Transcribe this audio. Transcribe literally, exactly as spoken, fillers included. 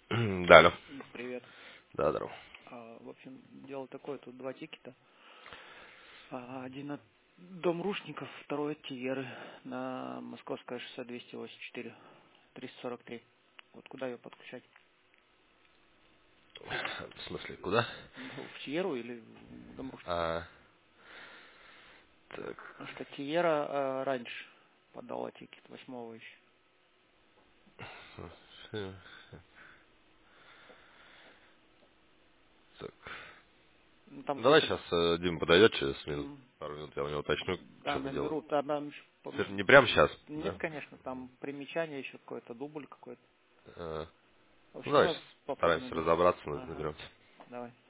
Да, алло. Привет. Да, здорово. А, в общем, дело такое, тут два тикета. А, один от Дом Рушников, второй от Тиеры на Московское шоссе двести восемьдесят четыре, триста сорок три. Вот куда ее подключать? В смысле, куда? Ну, в Тиеру или в Дом Рушников? А, так, Потому что Тиера а, раньше подала тикет, восьмого еще. э, так. Ну, там Давай какие-то... сейчас Дима подойдет через минут, м, пару минут, я у него уточню, Да, что мы делаем. наберу, там, там еще Это пом- не прямо сейчас, Нет, да? конечно, там примечание еще какое-то, дубль какой-то. А, В ну, общем, давай давай сейчас попробуем стараемся наберу. разобраться, Ага, наберем. давай.